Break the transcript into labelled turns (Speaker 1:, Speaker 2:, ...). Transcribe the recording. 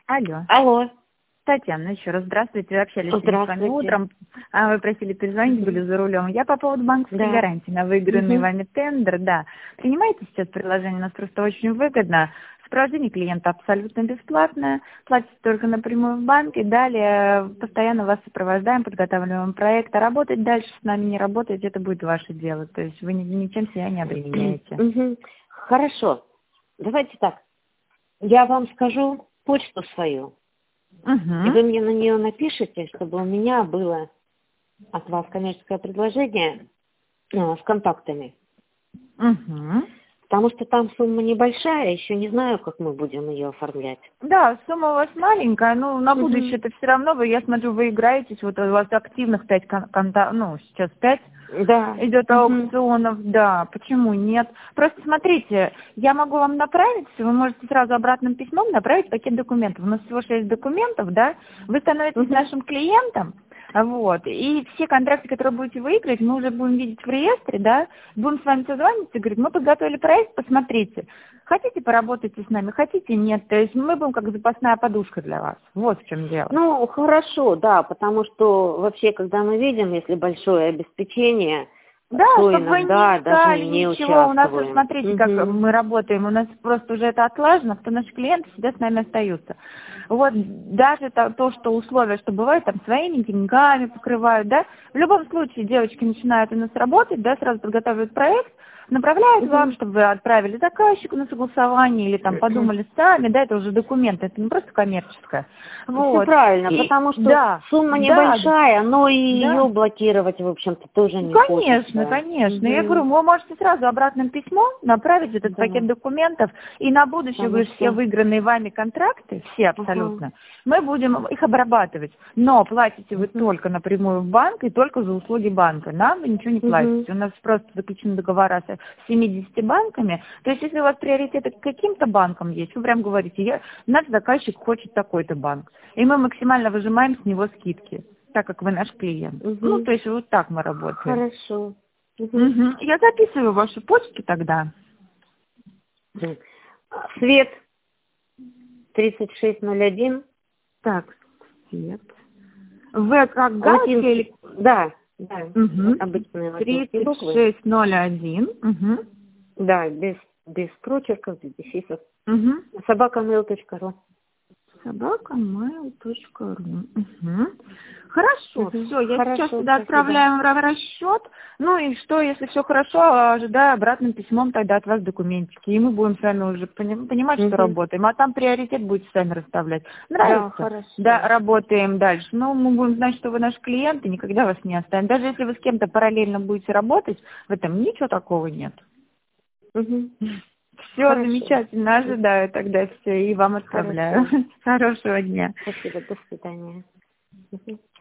Speaker 1: Алло.
Speaker 2: Алло.
Speaker 1: Татьяна, еще раз здравствуйте. Общались с вами
Speaker 2: Здравствуйте.
Speaker 1: утром. Вы просили перезвонить, были за рулем. Я по поводу банковской
Speaker 2: Да.
Speaker 1: гарантии на выигранный
Speaker 2: Мгм.
Speaker 1: вами тендер, да. Принимаете сейчас предложение, у нас просто очень выгодно. Сопровождение клиента абсолютно бесплатное, платите только напрямую в банке, далее постоянно вас сопровождаем, подготавливаем проект, а работать дальше с нами не работать, это будет ваше дело, то есть вы ничем себя не обременяете.
Speaker 2: Мгм. Хорошо. Давайте так. Я вам скажу почту свою, и
Speaker 1: Угу.
Speaker 2: вы мне на нее напишите, чтобы у меня было от вас коммерческое предложение с контактами.
Speaker 1: Угу.
Speaker 2: Потому что там сумма небольшая, еще не знаю, как мы будем ее оформлять.
Speaker 1: Да, сумма у вас маленькая, но на
Speaker 2: Мгм.
Speaker 1: будущее это все равно, я смотрю, вы играетесь, вот у вас активных 5 сейчас 5
Speaker 2: Да.
Speaker 1: идет
Speaker 2: Мгм.
Speaker 1: аукционов, да, почему нет? Просто смотрите, я могу вам направить, вы можете сразу обратным письмом направить пакет документов. У нас всего 6 документов, да, вы становитесь
Speaker 2: Мгм.
Speaker 1: нашим клиентом, вот, и все контракты, которые будете выиграть, мы уже будем видеть в реестре, да, будем с вами созваниваться и говорить, мы подготовили проект, посмотрите. Хотите, поработайте с нами, хотите, нет. То есть мы будем как запасная подушка для вас. Вот в чем дело.
Speaker 2: Ну, хорошо, да, потому что вообще, когда мы видим, если большое обеспечение,
Speaker 1: Да,
Speaker 2: то
Speaker 1: чтобы вы
Speaker 2: иногда
Speaker 1: не
Speaker 2: даже
Speaker 1: искали
Speaker 2: не
Speaker 1: ничего. У нас, вот
Speaker 2: участвуем.
Speaker 1: смотрите, как
Speaker 2: Мгм.
Speaker 1: мы работаем. У нас просто уже это отлажено, кто наши клиенты всегда с нами остаются. Вот даже то, что условия, что бывает, там своими деньгами покрывают, да. В любом случае девочки начинают у нас работать, да, сразу подготавливают проект, направляют вам,
Speaker 2: Мгм.
Speaker 1: чтобы вы отправили заказчику на согласование или там подумали сами, да, это уже документы, это не просто коммерческое.
Speaker 2: Все
Speaker 1: Вот.
Speaker 2: правильно,
Speaker 1: И
Speaker 2: потому что
Speaker 1: да,
Speaker 2: сумма
Speaker 1: да,
Speaker 2: небольшая, но и
Speaker 1: да.
Speaker 2: ее блокировать, в общем-то, тоже
Speaker 1: Ну,
Speaker 2: не
Speaker 1: конечно,
Speaker 2: хочется.
Speaker 1: конечно. Я говорю,
Speaker 2: Мгм.
Speaker 1: вы можете сразу обратным письмом направить этот пакет
Speaker 2: Да,
Speaker 1: документов, и на будущее,
Speaker 2: потому
Speaker 1: говорю, все
Speaker 2: что...
Speaker 1: выигранные вами контракты, все
Speaker 2: Ага.
Speaker 1: абсолютно, мы будем их обрабатывать. Но платите вы
Speaker 2: Мгм.
Speaker 1: только напрямую в банк и только за услуги банка. Нам вы ничего не
Speaker 2: Мгм.
Speaker 1: платите. У нас просто заключены договора с 70 банками. То есть, если у вас приоритеты к каким-то банкам есть, вы прям говорите, наш заказчик хочет такой-то банк. И мы максимально выжимаем с него скидки, так как вы наш клиент. Ну,
Speaker 2: Мгм.
Speaker 1: то есть вот так мы работаем.
Speaker 2: Хорошо. Мгм.
Speaker 1: Мгм. Я записываю вашу почту тогда.
Speaker 2: Свет 3601.
Speaker 1: Так, свет. В как галочка
Speaker 2: Латинский.
Speaker 1: или...
Speaker 2: Да, да.
Speaker 1: Угу.
Speaker 2: Обычные латинские буквы.
Speaker 1: 3601. Угу.
Speaker 2: Да, без прочерков, без дефисов.
Speaker 1: Угу.
Speaker 2: Собака.mail.ru.
Speaker 1: Собака.mail.ru. Угу. Хорошо, все, я сейчас
Speaker 2: Хорошо,
Speaker 1: туда
Speaker 2: спасибо.
Speaker 1: отправляю в расчет. Ну и что, если все хорошо, ожидаю обратным письмом тогда от вас документики. И мы будем с вами уже понимать, что
Speaker 2: Мгм.
Speaker 1: работаем. А там приоритет будете сами расставлять.
Speaker 2: Да,
Speaker 1: Нравится? Да,
Speaker 2: хорошо.
Speaker 1: работаем дальше. Ну, мы будем знать, что вы наш клиент, и никогда вас не оставим. Даже если вы с кем-то параллельно будете работать, в этом ничего такого нет.
Speaker 2: Мгм.
Speaker 1: Все
Speaker 2: Хорошо.
Speaker 1: замечательно, ожидаю тогда все и вам отправляю.
Speaker 2: Хорошо.
Speaker 1: Хорошего дня.
Speaker 2: Спасибо, до свидания. Мгм.